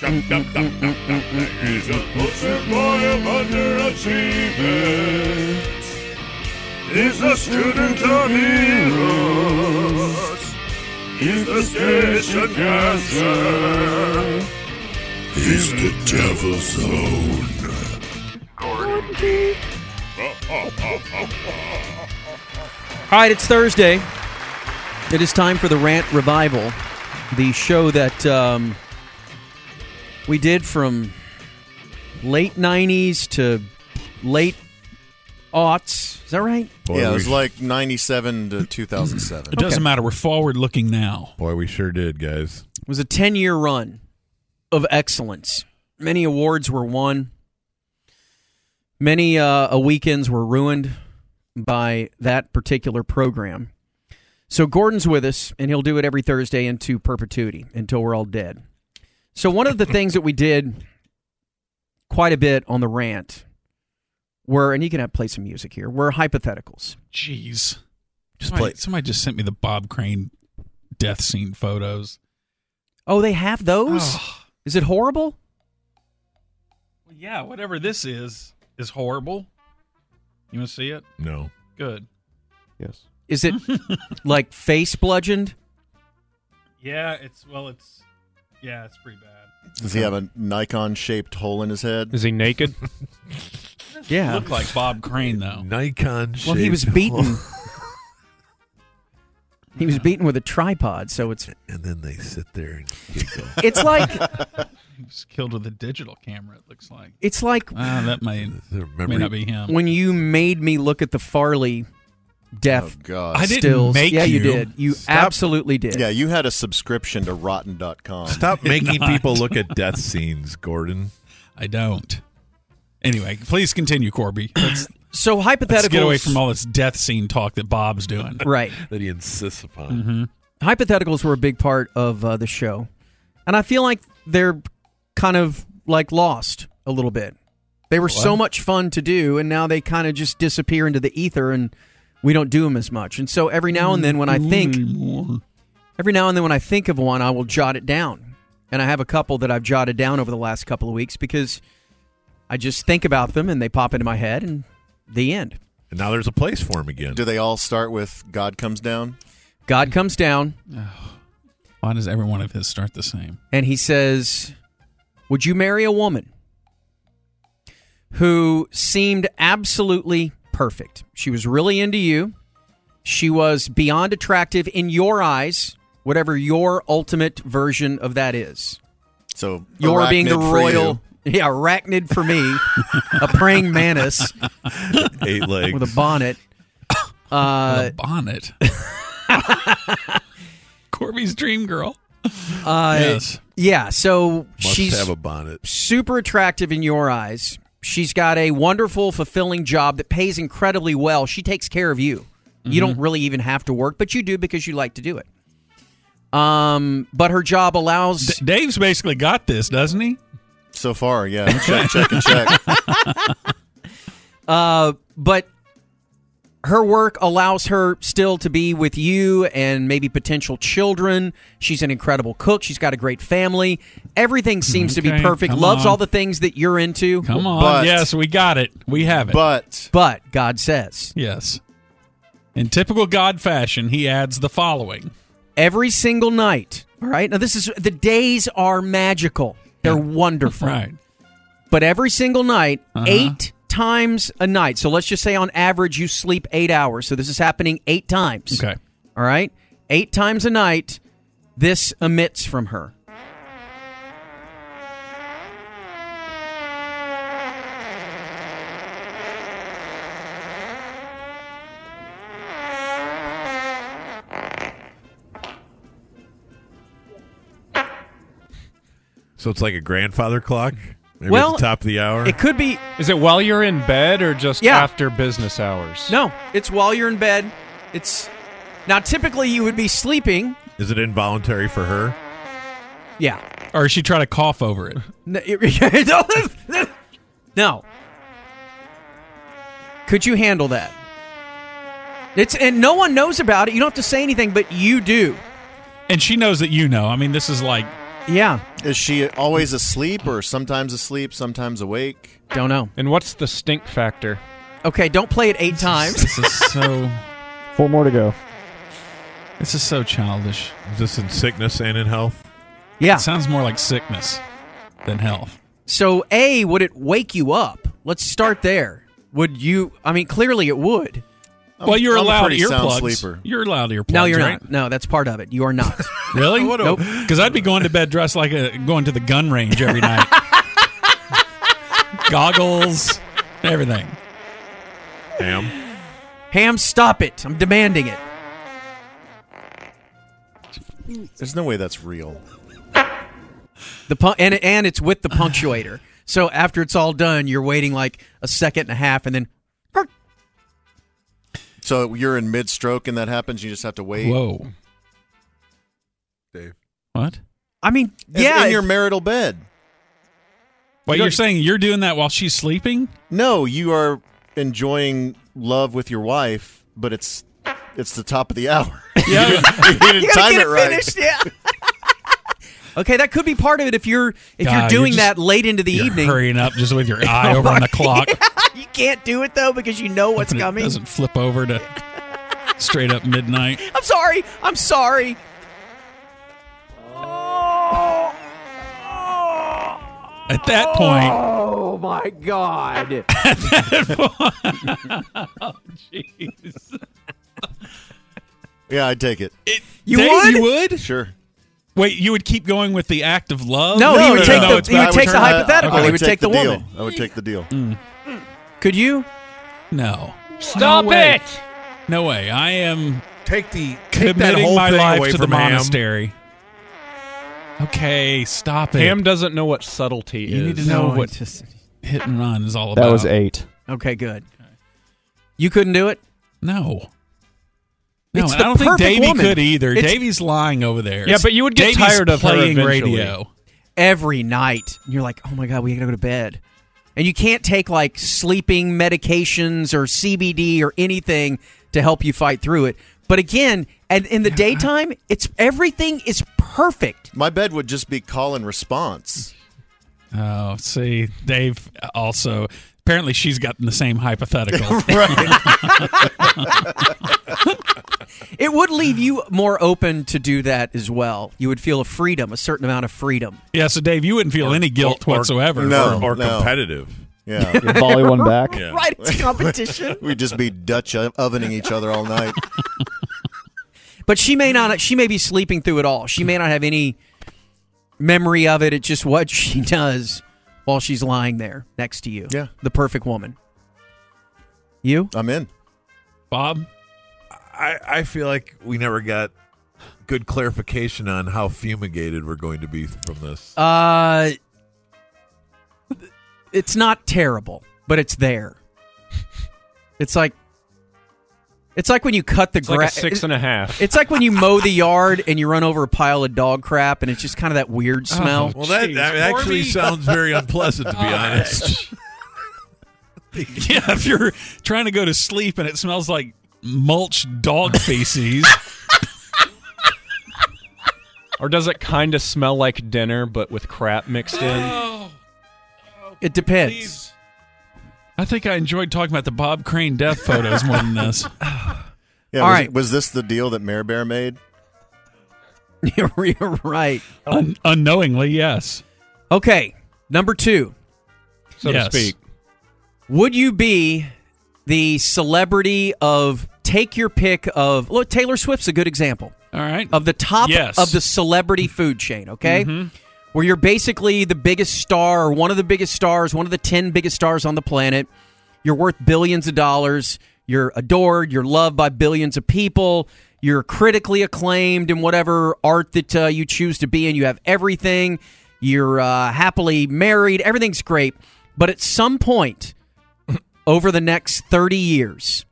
He's a poster boy of underachievement. He's a student of heroes. He's the station master. He's the devil's own. Gordon. All right, it's Thursday. It is time for the Rant Revival, the show that we did from late 90s to late aughts. Is that right? Boy, yeah, it was like 97 to 2007. It doesn't matter. We're forward-looking now. Boy, we sure did, guys. It was a 10-year run of excellence. Many awards were won. Many weekends were ruined by that particular program. So Gordon's with us, and he'll do it every Thursday into perpetuity until we're all dead. So one of the things that we did quite a bit on the rant were, and you can play some music here, were hypotheticals. Jeez. Somebody just sent me the Bob Crane death scene photos. Oh, they have those? Oh. Is it horrible? Well, yeah, whatever this is horrible. You want to see it? No. Good. Yes. Is it like face bludgeoned? Yeah, it's pretty bad. Does he have a Nikon-shaped hole in his head? Is he naked? Yeah. Look like Bob Crane, though. Nikon. Well, he was beaten. He was beaten with a tripod, so it's... And then they sit there and giggle. It's like... He was killed with a digital camera, it looks like. It's like... That may not be him. When you made me look at the Farley death I didn't stills. make you you. did. You absolutely did. Yeah, you had a subscription to Rotten.com. Stop making people look at death scenes, Gordon. I don't. Anyway, please continue, Corby. So hypotheticals... Let's get away from all this death scene talk that Bob's doing. Right. That he insists upon. Mm-hmm. Hypotheticals were a big part of the show. And I feel like they're kind of like lost a little bit. They were so much fun to do, and now they kind of just disappear into the ether, and we don't do them as much. And so every now and then when I think of one, I will jot it down. And I have a couple that I've jotted down over the last couple of weeks because I just think about them and they pop into my head, and the end. And now there's a place for him again. Do they all start with God comes down? God comes down. Why does every one of his start the same? And he says, would you marry a woman who seemed absolutely perfect? She was really into you. She was beyond attractive in your eyes, whatever your ultimate version of that is. So your being the royal... You. Yeah, arachnid for me. A praying mantis. 8 legs. With a bonnet. A bonnet? Corby's dream girl. Yes. Yeah, so Must she's have a bonnet. Super attractive in your eyes. She's got a wonderful, fulfilling job that pays incredibly well. She takes care of you. Mm-hmm. You don't really even have to work, but you do because you like to do it. But her job allows... Dave's basically got this, doesn't he? So far, yeah. Check. But her work allows her still to be with you and maybe potential children. She's an incredible cook. She's got a great family. Everything seems to be perfect. Loves all the things that you're into. Come on. Yes, we got it. We have it. But God says. Yes. In typical God fashion, he adds the following. Every single night. All right. Now, the days are magical. They're wonderful. Right. But every single night, 8 times a night. So let's just say on average you sleep 8 hours. So this is happening 8 times. Okay. All right? 8 times a night, this emits from her. So it's like a grandfather clock? Maybe Well, at the top of the hour? It could be. Is it while you're in bed or just after business hours? No, it's while you're in bed. It's now typically you would be sleeping. Is it involuntary for her? Yeah. Or is she trying to cough over it? No. Could you handle that? And no one knows about it. You don't have to say anything, but you do. And she knows that you know. I mean, this is like Yeah. Is she always asleep or sometimes asleep, sometimes awake? Don't know. And what's the stink factor? Okay, don't play it 8 times. This is so. 4 more to go. This is so childish. Is this in sickness and in health? Yeah. It sounds more like sickness than health. So, A, would it wake you up? Let's start there. Would you? I mean, clearly it would. Well, you're I'm a allowed pretty sound earplugs. sleeper. You're allowed earplugs. No, you're right? not. No, that's part of it. You are not. Really? Nope. Because I'd be going to bed dressed like going to the gun range every night. Goggles, everything. Ham, stop it. I'm demanding it. There's no way that's real. And it's with the punctuator. So after it's all done, you're waiting like a second and a half, and then. So you're in mid-stroke and that happens, you just have to wait? Whoa. Dave. What? I mean, In your marital bed. Wait, you're saying you're doing that while she's sleeping? No, you are enjoying love with your wife, but it's the top of the hour. Yeah. You didn't time it right. finished, yeah. Okay, that could be part of it if you're God, doing you're that late into the You're evening. hurrying up just with your eye over on the clock. You can't do it though because you know what's And it coming. doesn't flip over to straight up midnight. I'm sorry. At that point, Oh my God. oh jeez. Yeah, I'd take it. You Dave, would? You would? Sure. Wait, you would keep going with the act of love? No, he would take the I hypothetical. would He would take the deal. woman. I would take the deal. Could you? No. Stop No way. it! No way. I am Take that committing whole my thing life away to the from Ham. monastery. Okay, stop it. Ham doesn't know what subtlety You is. need to know No, what just- hit and run is all about. That was 8. Okay, good. You couldn't do it? No. No, It's and the I don't think perfect Davey woman. could either. It's- Davey's lying over there. Yeah, but you would get Davey's tired of her playing eventually. radio. Every night. And you're like, oh my God, we gotta go to bed. And you can't take like sleeping medications or CBD or anything to help you fight through it. But again, and in the daytime, everything is perfect. My bed would just be call and response. Oh, see, Dave also. Apparently, she's gotten the same hypothetical. It would leave you more open to do that as well. You would feel a certain amount of freedom. Yeah, so Dave, you wouldn't feel any guilt whatsoever. No. Or competitive. Yeah. Volley one back. Yeah. Right, it's competition. We'd just be Dutch ovening each other all night. But she may be sleeping through it all. She may not have any memory of it. It's just what she does while she's lying there next to you. Yeah. The perfect woman. You? I'm in. Bob? I feel like we never got good clarification on how fumigated we're going to be from this. It's not terrible, but it's there. It's like when you cut the It's like a grass. 6.5. It's like when you mow the yard and you run over a pile of dog crap, and it's just kind of that weird smell. Well, that Jeez, actually Corby. sounds very unpleasant, to be honest. Yeah, if you're trying to go to sleep and it smells like mulched dog feces. Or does it kind of smell like dinner, but with crap mixed in? It depends. Please. I think I enjoyed talking about the Bob Crane death photos more than this. Yeah. All right. Was this the deal that Mare Bear made? You're right. Unknowingly, yes. Okay, number 2. So Yes. to speak. Would you be the celebrity of take your pick of look? Taylor Swift's a good example All right. of the top Yes. of the celebrity food chain. Okay, where you're basically the biggest star or one of the biggest stars, one of the 10 biggest stars on the planet. You're worth billions of dollars. You're adored. You're loved by billions of people. You're critically acclaimed in whatever art that you choose to be in. You have everything. You're happily married. Everything's great. But at some point over the next 30 years,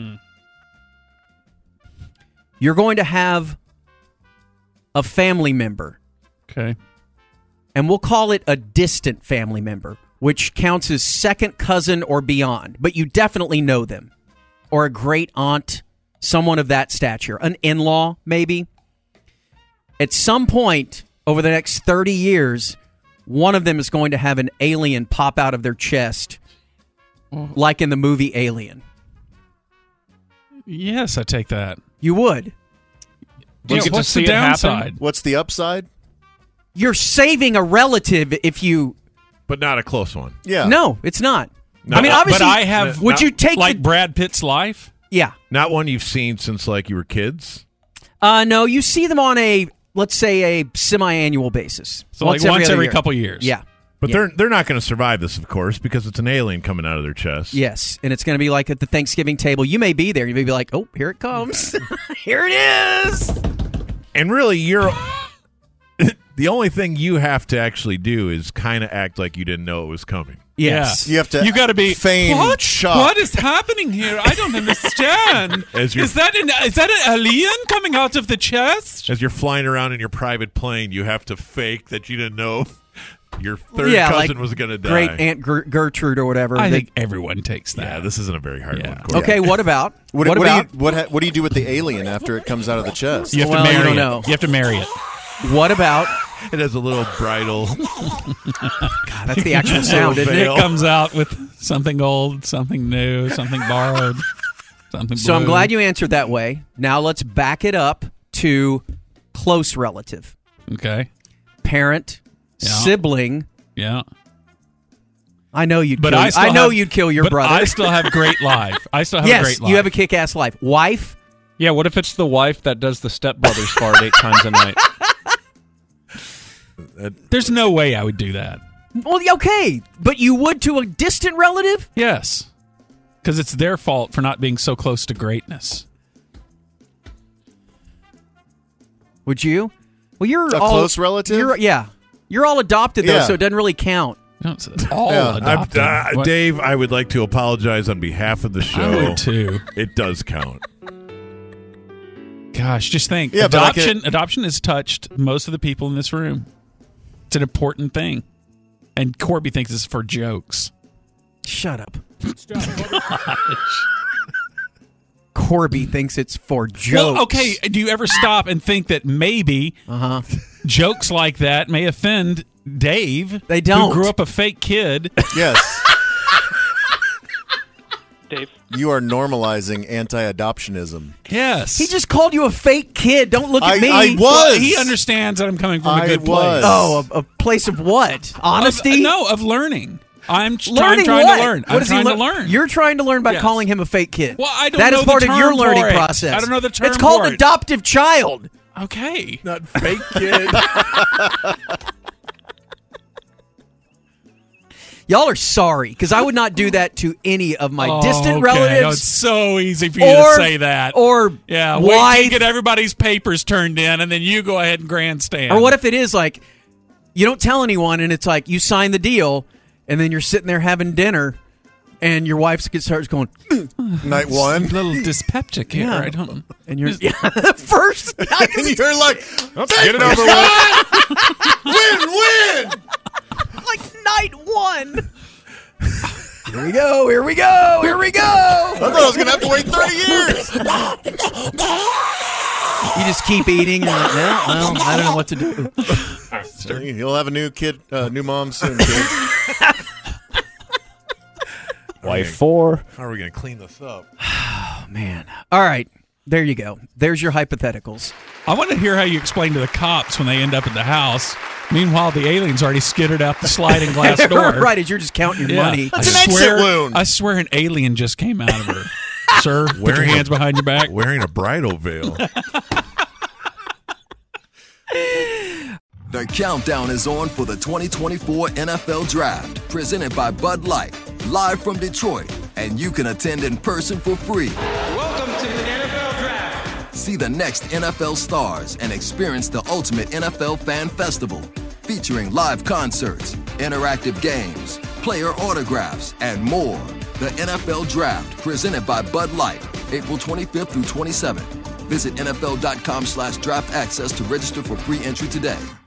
you're going to have a family member. Okay. And we'll call it a distant family member, which counts as second cousin or beyond. But you definitely know them. Or a great aunt, someone of that stature. An in-law, maybe. At some point, over the next 30 years, one of them is going to have an alien pop out of their chest, like in the movie Alien. Yes, I take that. You would. Do you get to What's see the it happen? downside? What's the upside? You're saving a relative if you... But not a close one. Yeah. No, it's not. No, I mean, obviously... But I have... Would you take like the... Brad Pitt's life? Yeah. Not one you've seen since like you were kids. No, you see them on a, let's say, a semi-annual basis. So like once other every year. couple years. Yeah. But Yeah. they're not going to survive this, of course, because it's an alien coming out of their chest. Yes, and it's going to be like at the Thanksgiving table. You may be there. You may be like, oh, here it comes. Here it is. And really, you're the only thing you have to actually do is kind of act like you didn't know it was coming. Yes. You have to. You got to be feign what? shock. What is happening here? I don't understand. As you're- Is that an alien coming out of the chest? As you're flying around in your private plane, you have to fake that you didn't know your third Yeah, cousin like was going to die. Great Aunt Gertrude or whatever. I They- think everyone takes that. Yeah, this isn't a very hard Yeah. one. Corey. Okay, what about? What about? what do you do with the alien after it comes out of the chest? You have Well, to you marry don't it. know. You have to marry it. What about? It has a little bridal. God, that's the actual sound, isn't It it? comes out with something old, something new, something borrowed, something So I'm blue. glad you answered that way. Now let's back it up to close relative, Okay. parent, Yeah. sibling. Yeah. I know you'd. But kill, I still I know have- you'd kill your but brother. I still have great life. I still have a yes, great life. you have a kick-ass life. Wife. Yeah, what if it's the wife that does the stepbrothers fart 8 times a night? There's no way I would do that. Well, okay, but you would to a distant relative. Yes. Because it's their fault for not being so close to greatness. Would you? Well, you're A all close relative? You're all adopted though, Yeah. so it doesn't really count. No, it's all Yeah. adopted. What? Dave, I would like to apologize on behalf of the show. I would too. It does count. Gosh, just think. Yeah, but adoption has touched most of the people in this room. It's an important thing. And Corby thinks it's for jokes. Shut up. Corby thinks it's for jokes. Well, okay, do you ever stop and think that maybe jokes like that may offend Dave? They don't. Who grew up a fake kid. Yes. Dave. You are normalizing anti-adoptionism. Yes. He just called you a fake kid. Don't look at me. I was. Well, he understands that I'm coming from a I good was. place. Oh, a place of what? Honesty? Of learning. I'm Learning trying what? to learn. What I'm is he trying to lear- learn. You're trying to learn by Yes. calling him a fake kid. Well, I don't That know is the part of your term learning for it. process. I don't know the term It's called for it. adoptive child. Okay. Not fake kid. Y'all are sorry because I would not do that to any of my distant Okay. relatives. Oh, it's so easy for you or, to say that. Or yeah, wait till wife. you get everybody's papers turned in, and then you go ahead and grandstand. Or what if it is like you don't tell anyone, and it's like you sign the deal, and then you're sitting there having dinner, and your wife starts going, Night one. a little dyspeptic here? Yeah. I don't. and you're first. And you're like, Get it over with. win. Like night one. Here we go. Here we go. Here we go. I thought I was going to have to wait 30 years. You just keep eating. And like, well, I don't know what to do. You'll have a new kid, new mom soon, kid. Wife 4. How are we going to clean this up? Oh, man. All right. There you go. There's your hypotheticals. I want to hear how you explain to the cops when they end up at the house. Meanwhile, the alien's already skittered out the sliding glass door. Right, as you're just counting your Yeah. money. That's an exit wound. I swear an alien just came out of her. Sir, put your Wearing a- hands behind your back. Wearing a bridal veil. The countdown is on for the 2024 NFL Draft, presented by Bud Light, live from Detroit, and you can attend in person for free. Welcome to the NFL Draft. See the next NFL stars and experience the ultimate NFL fan festival, featuring live concerts, interactive games, player autographs, and more. The NFL Draft, presented by Bud Light, April 25th through 27th. Visit NFL.com/draft access to register for free entry today.